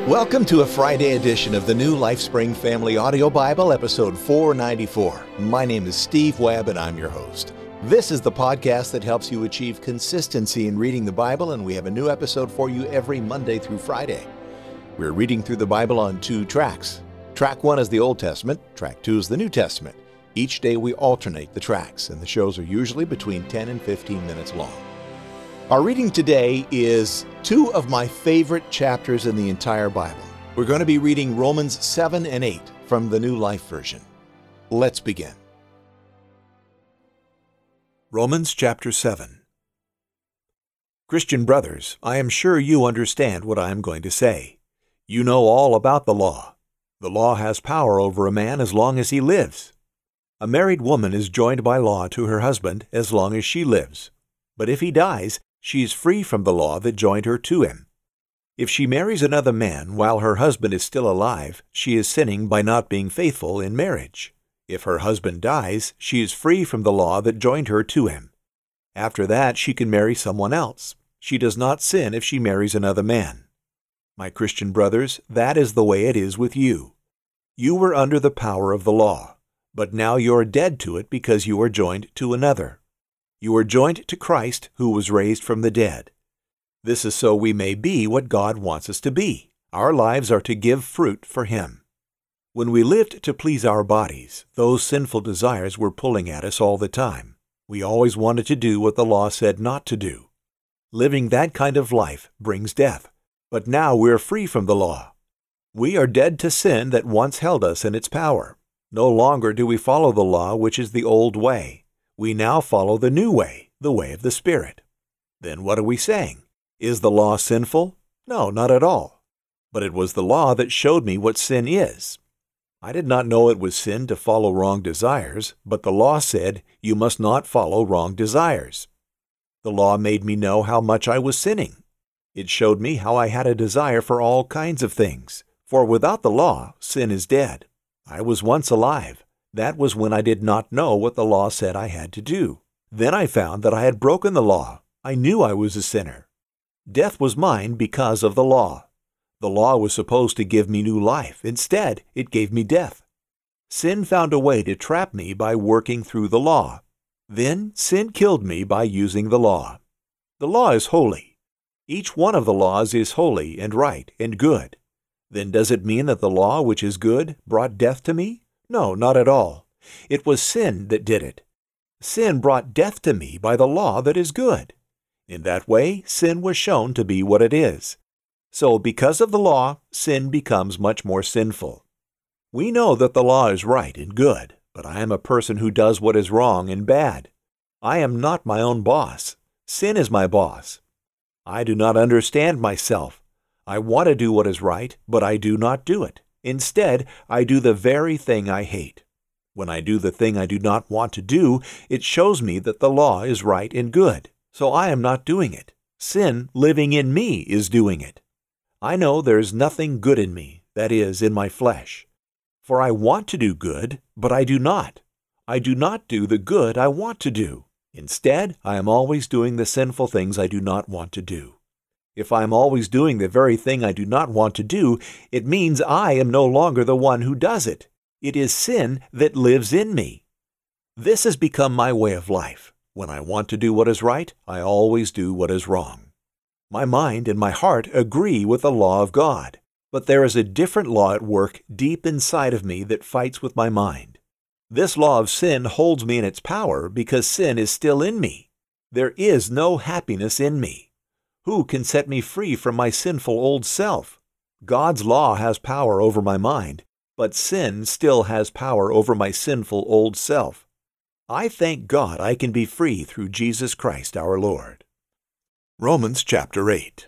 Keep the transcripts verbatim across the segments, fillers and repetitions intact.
Welcome to a Friday edition of the New LifeSpring Family Audio Bible, episode four ninety-four. My name is Steve Webb, and I'm your host. This is the podcast that helps you achieve consistency in reading the Bible, and we have a new episode for you every Monday through Friday. We're reading through the Bible on two tracks. Track one is the Old Testament, track two is the New Testament. Each day we alternate the tracks, and the shows are usually between ten and fifteen minutes long. Our reading today is two of my favorite chapters in the entire Bible. We're going to be reading Romans seven and eight from the New Life Version. Let's begin. Romans chapter seven. Christian brothers, I am sure you understand what I am going to say. You know all about the law. The law has power over a man as long as he lives. A married woman is joined by law to her husband as long as she lives. But if he dies, she is free from the law that joined her to him. If she marries another man while her husband is still alive, she is sinning by not being faithful in marriage. If her husband dies, she is free from the law that joined her to him. After that, she can marry someone else. She does not sin if she marries another man. My Christian brothers, that is the way it is with you. You were under the power of the law, but now you are dead to it because you are joined to another. You are joined to Christ, who was raised from the dead. This is so we may be what God wants us to be. Our lives are to give fruit for Him. When we lived to please our bodies, those sinful desires were pulling at us all the time. We always wanted to do what the law said not to do. Living that kind of life brings death, but now we're free from the law. We are dead to sin that once held us in its power. No longer do we follow the law, which is the old way. We now follow the new way, the way of the Spirit. Then what are we saying? Is the law sinful? No, not at all. But it was the law that showed me what sin is. I did not know it was sin to follow wrong desires, but the law said, you must not follow wrong desires. The law made me know how much I was sinning. It showed me how I had a desire for all kinds of things. For without the law, sin is dead. I was once alive. That was when I did not know what the law said I had to do. Then I found that I had broken the law. I knew I was a sinner. Death was mine because of the law. The law was supposed to give me new life. Instead, it gave me death. Sin found a way to trap me by working through the law. Then sin killed me by using the law. The law is holy. Each one of the laws is holy and right and good. Then does it mean that the law, which is good, brought death to me? No, not at all. It was sin that did it. Sin brought death to me by the law that is good. In that way, sin was shown to be what it is. So because of the law, sin becomes much more sinful. We know that the law is right and good, but I am a person who does what is wrong and bad. I am not my own boss. Sin is my boss. I do not understand myself. I want to do what is right, but I do not do it. Instead, I do the very thing I hate. When I do the thing I do not want to do, it shows me that the law is right and good. So I am not doing it. Sin living in me is doing it. I know there is nothing good in me, that is, in my flesh. For I want to do good, but I do not. I do not do the good I want to do. Instead, I am always doing the sinful things I do not want to do. If I am always doing the very thing I do not want to do, it means I am no longer the one who does it. It is sin that lives in me. This has become my way of life. When I want to do what is right, I always do what is wrong. My mind and my heart agree with the law of God, but there is a different law at work deep inside of me that fights with my mind. This law of sin holds me in its power because sin is still in me. There is no happiness in me. Who can set me free from my sinful old self? God's law has power over my mind, but sin still has power over my sinful old self. I thank God I can be free through Jesus Christ our Lord. Romans chapter eight.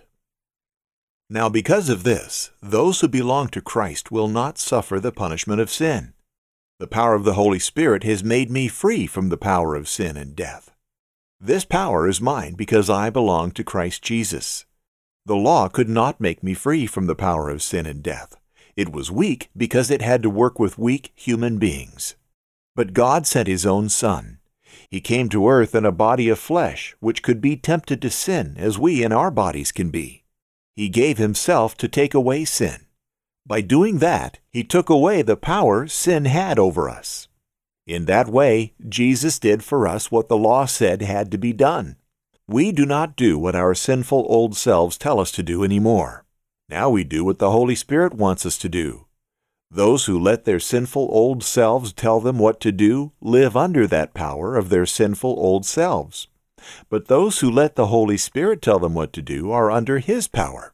Now because of this, those who belong to Christ will not suffer the punishment of sin. The power of the Holy Spirit has made me free from the power of sin and death. This power is mine because I belong to Christ Jesus. The law could not make me free from the power of sin and death. It was weak because it had to work with weak human beings. But God sent His own Son. He came to earth in a body of flesh, which could be tempted to sin as we in our bodies can be. He gave Himself to take away sin, By doing that, He took away the power sin had over us. In that way, Jesus did for us what the law said had to be done. We do not do what our sinful old selves tell us to do anymore. Now we do what the Holy Spirit wants us to do. Those who let their sinful old selves tell them what to do live under that power of their sinful old selves. But those who let the Holy Spirit tell them what to do are under His power.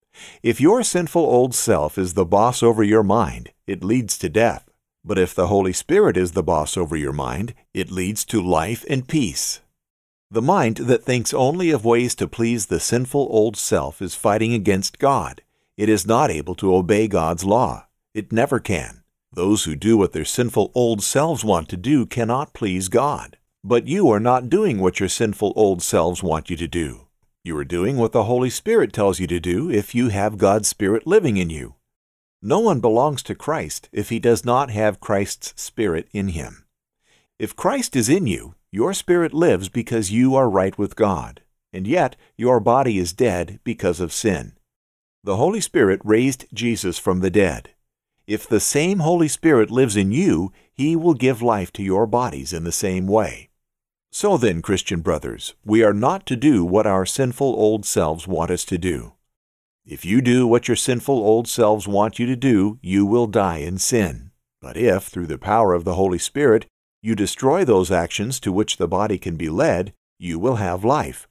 If your sinful old self is the boss over your mind, it leads to death. But if the Holy Spirit is the boss over your mind, it leads to life and peace. The mind that thinks only of ways to please the sinful old self is fighting against God. It is not able to obey God's law. It never can. Those who do what their sinful old selves want to do cannot please God. But you are not doing what your sinful old selves want you to do. You are doing what the Holy Spirit tells you to do if you have God's Spirit living in you. No one belongs to Christ if he does not have Christ's Spirit in him. If Christ is in you, your spirit lives because you are right with God, and yet your body is dead because of sin. The Holy Spirit raised Jesus from the dead. If the same Holy Spirit lives in you, He will give life to your bodies in the same way. So then, Christian brothers, we are not to do what our sinful old selves want us to do. If you do what your sinful old selves want you to do, you will die in sin. But if, through the power of the Holy Spirit, you destroy those actions to which the body can be led, you will have life.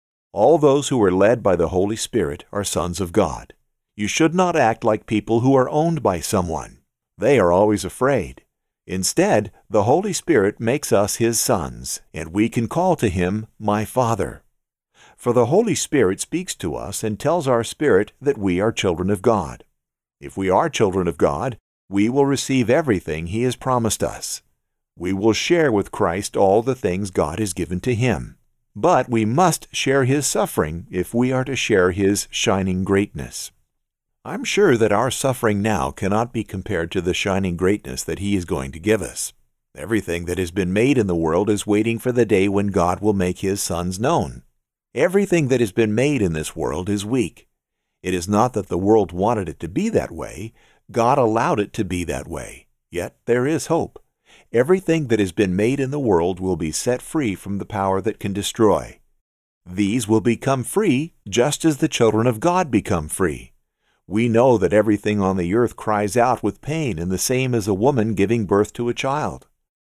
All those who are led by the Holy Spirit are sons of God. You should not act like people who are owned by someone. They are always afraid. Instead, the Holy Spirit makes us His sons, and we can call to Him, "My Father." For the Holy Spirit speaks to us and tells our spirit that we are children of God. If we are children of God, we will receive everything He has promised us. We will share with Christ all the things God has given to Him. But we must share His suffering if we are to share His shining greatness. I'm sure that our suffering now cannot be compared to the shining greatness that He is going to give us. Everything that has been made in the world is waiting for the day when God will make His sons known. Everything that has been made in this world is weak. It is not that the world wanted it to be that way. God allowed it to be that way. Yet there is hope. Everything that has been made in the world will be set free from the power that can destroy. These will become free just as the children of God become free. We know that everything on the earth cries out with pain, and the same as a woman giving birth to a child.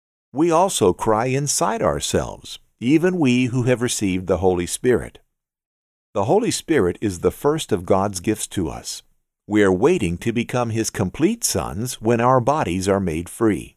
We also cry inside ourselves, even we who have received the Holy Spirit. The Holy Spirit is the first of God's gifts to us. We are waiting to become His complete sons when our bodies are made free.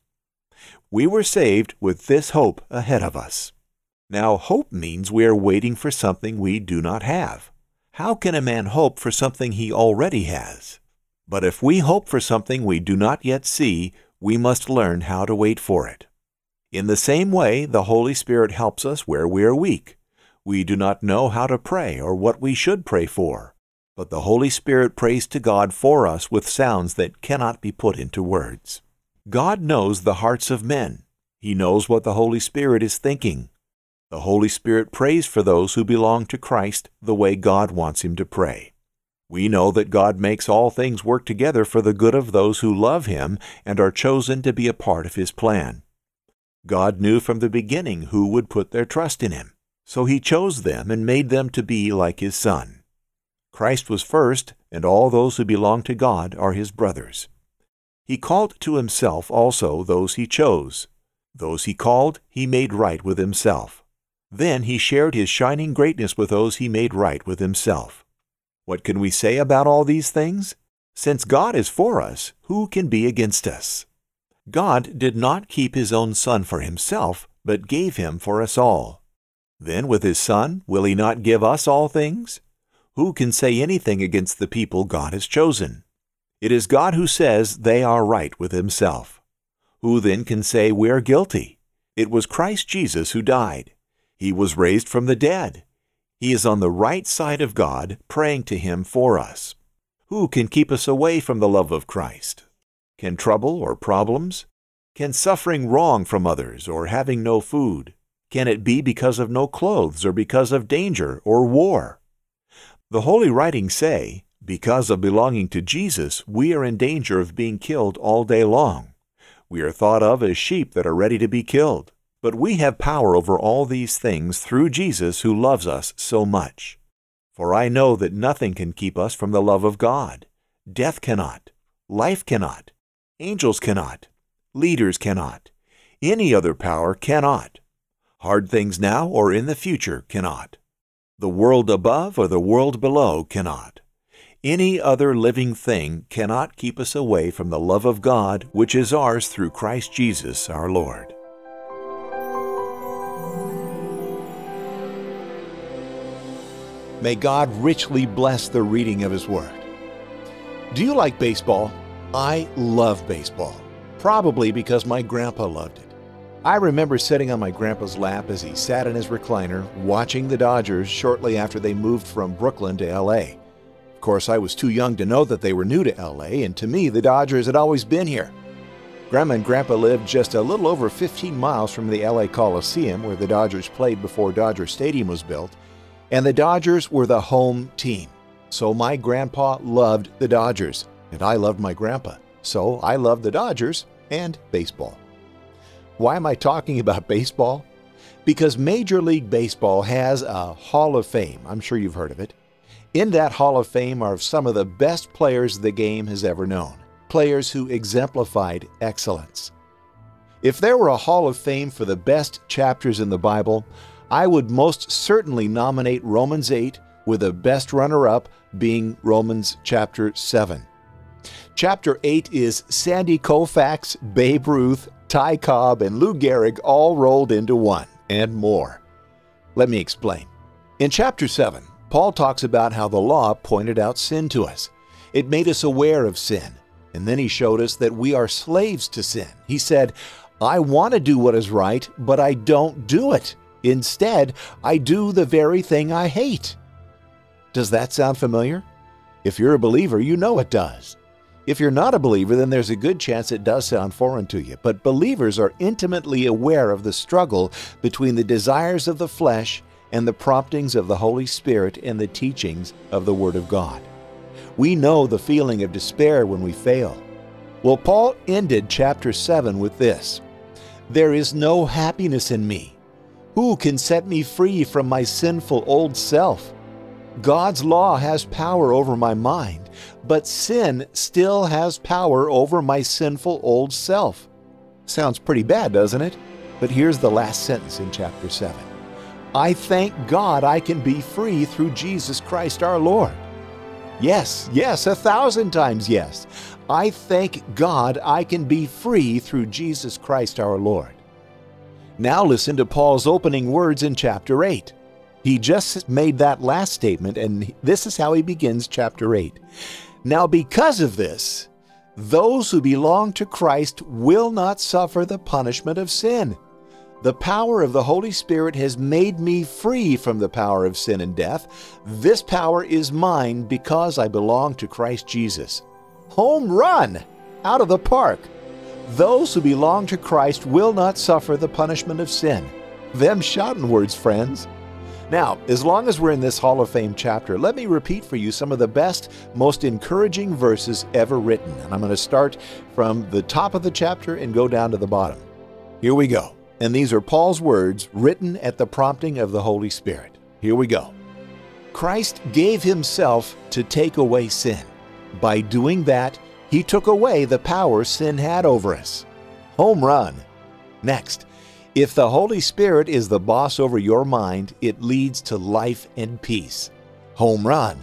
We were saved with this hope ahead of us. Now, hope means we are waiting for something we do not have. How can a man hope for something he already has? But if we hope for something we do not yet see, we must learn how to wait for it. In the same way, the Holy Spirit helps us where we are weak. We do not know how to pray or what we should pray for, but the Holy Spirit prays to God for us with sounds that cannot be put into words. God knows the hearts of men. He knows what the Holy Spirit is thinking. The Holy Spirit prays for those who belong to Christ the way God wants Him to pray. We know that God makes all things work together for the good of those who love Him and are chosen to be a part of His plan. God knew from the beginning who would put their trust in Him, so He chose them and made them to be like His Son. Christ was first, and all those who belong to God are His brothers. He called to Himself also those He chose. Those He called, He made right with Himself. Then He shared His shining greatness with those He made right with Himself. What can we say about all these things? Since God is for us, who can be against us? God did not keep His own Son for Himself, but gave Him for us all. Then with His Son, will He not give us all things? Who can say anything against the people God has chosen? It is God who says they are right with Himself. Who then can say we are guilty? It was Christ Jesus who died. He was raised from the dead. He is on the right side of God, praying to Him for us. Who can keep us away from the love of Christ? Can trouble or problems? Can suffering wrong from others or having no food? Can it be because of no clothes or because of danger or war? The Holy Writings say, Because of belonging to Jesus, we are in danger of being killed all day long. We are thought of as sheep that are ready to be killed. But we have power over all these things through Jesus who loves us so much. For I know that nothing can keep us from the love of God. Death cannot. Life cannot. Angels cannot. Leaders cannot. Any other power cannot. Hard things now or in the future cannot. The world above or the world below cannot. Any other living thing cannot keep us away from the love of God, which is ours through Christ Jesus our Lord. May God richly bless the reading of His Word. Do you like baseball? I love baseball, probably because my grandpa loved it. I remember sitting on my grandpa's lap as he sat in his recliner watching the Dodgers shortly after they moved from Brooklyn to L A. Of course, I was too young to know that they were new to L A, and to me, the Dodgers had always been here. Grandma and Grandpa lived just a little over fifteen miles from the L A Coliseum, where the Dodgers played before Dodger Stadium was built, and the Dodgers were the home team. So my grandpa loved the Dodgers, and I loved my grandpa. So I loved the Dodgers and baseball. Why am I talking about baseball? Because Major League Baseball has a Hall of Fame. I'm sure you've heard of it. In that Hall of Fame are some of the best players the game has ever known, players who exemplified excellence. If there were a Hall of Fame for the best chapters in the Bible, I would most certainly nominate Romans eight, with the best runner-up being Romans chapter seven. Chapter eight is Sandy Koufax, Babe Ruth, Ty Cobb, and Lou Gehrig all rolled into one, and more. Let me explain. In chapter seven, Paul talks about how the law pointed out sin to us. It made us aware of sin, and then he showed us that we are slaves to sin. He said, I want to do what is right, but I don't do it. Instead, I do the very thing I hate. Does that sound familiar? If you're a believer, you know it does. If you're not a believer, then there's a good chance it does sound foreign to you. But believers are intimately aware of the struggle between the desires of the flesh and the promptings of the Holy Spirit and the teachings of the Word of God. We know the feeling of despair when we fail. Well, Paul ended chapter seven with this: There is no happiness in me. Who can set me free from my sinful old self? God's law has power over my mind, but sin still has power over my sinful old self. Sounds pretty bad, doesn't it? But here's the last sentence in chapter seven. I thank God I can be free through Jesus Christ our Lord. Yes, yes, a thousand times yes. I thank God I can be free through Jesus Christ our Lord. Now listen to Paul's opening words in chapter eight. He just made that last statement, and this is how he begins chapter eight. Now because of this, those who belong to Christ will not suffer the punishment of sin. The power of the Holy Spirit has made me free from the power of sin and death. This power is mine because I belong to Christ Jesus. Home run! Out of the park! Those who belong to Christ will not suffer the punishment of sin. Them shouting words, friends. Now, as long as we're in this Hall of Fame chapter, let me repeat for you some of the best, most encouraging verses ever written. And I'm going to start from the top of the chapter and go down to the bottom. Here we go. And these are Paul's words written at the prompting of the Holy Spirit. Here we go. Christ gave himself to take away sin. By doing that, he took away the power sin had over us. Home run. Next, if the Holy Spirit is the boss over your mind, it leads to life and peace. Home run.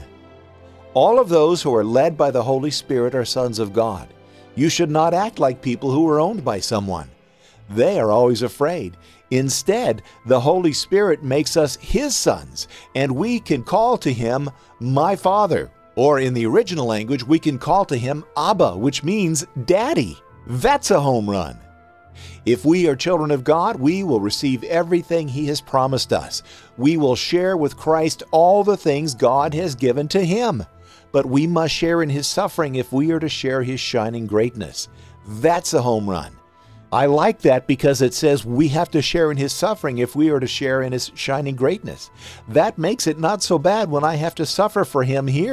All of those who are led by the Holy Spirit are sons of God. You should not act like people who are owned by someone. They are always afraid. Instead, the Holy Spirit makes us His sons, and we can call to Him, my Father. Or in the original language, we can call to Him Abba, which means Daddy. That's a home run. If we are children of God, we will receive everything He has promised us. We will share with Christ all the things God has given to Him. But we must share in His suffering if we are to share His shining greatness. That's a home run. I like that because it says we have to share in His suffering if we are to share in His shining greatness. That makes it not so bad when I have to suffer for Him here.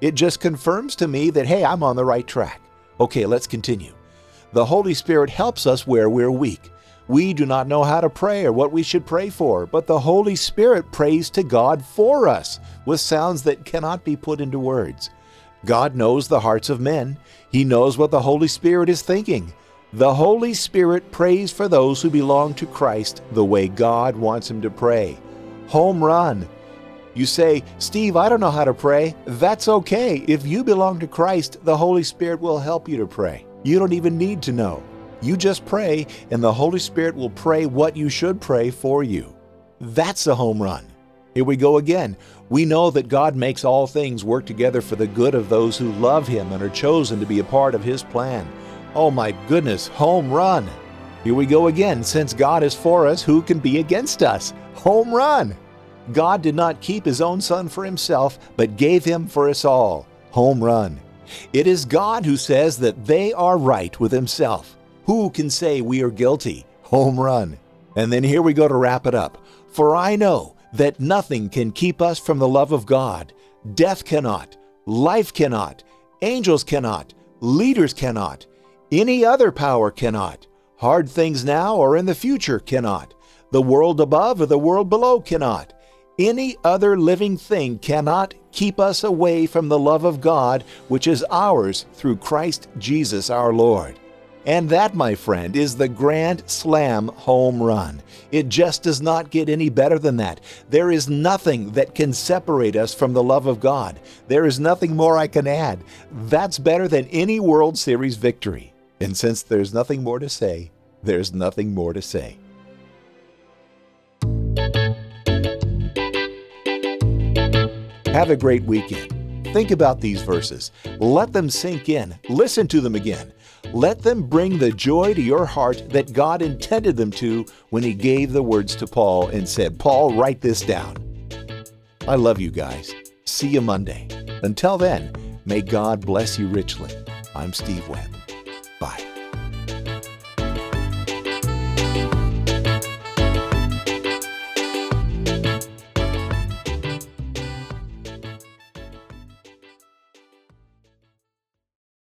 It just confirms to me that, hey, I'm on the right track. Okay, let's continue. The Holy Spirit helps us where we're weak. We do not know how to pray or what we should pray for, but the Holy Spirit prays to God for us with sounds that cannot be put into words. God knows the hearts of men. He knows what the Holy Spirit is thinking. The Holy Spirit prays for those who belong to Christ the way God wants him to pray. Home run. You say, Steve, I don't know how to pray. That's okay. If you belong to Christ, the Holy Spirit will help you to pray. You don't even need to know. You just pray, and the Holy Spirit will pray what you should pray for you. That's a home run. Here we go again. We know that God makes all things work together for the good of those who love Him and are chosen to be a part of His plan. Oh my goodness, home run. Here we go again. Since God is for us, who can be against us? Home run. God did not keep His own Son for Himself, but gave Him for us all. Home run. It is God who says that they are right with Himself. Who can say we are guilty? Home run. And then here we go to wrap it up. For I know that nothing can keep us from the love of God. Death cannot. Life cannot. Angels cannot. Leaders cannot. Any other power cannot. Hard things now or in the future cannot. The world above or the world below cannot. Any other living thing cannot keep us away from the love of God, which is ours through Christ Jesus our Lord. And that, my friend, is the grand slam home run. It just does not get any better than that. There is nothing that can separate us from the love of God. There is nothing more I can add. That's better than any World Series victory. And since there's nothing more to say, there's nothing more to say. Have a great weekend. Think about these verses. Let them sink in. Listen to them again. Let them bring the joy to your heart that God intended them to when He gave the words to Paul and said, Paul, write this down. I love you guys. See you Monday. Until then, may God bless you richly. I'm Steve Webb. Bye.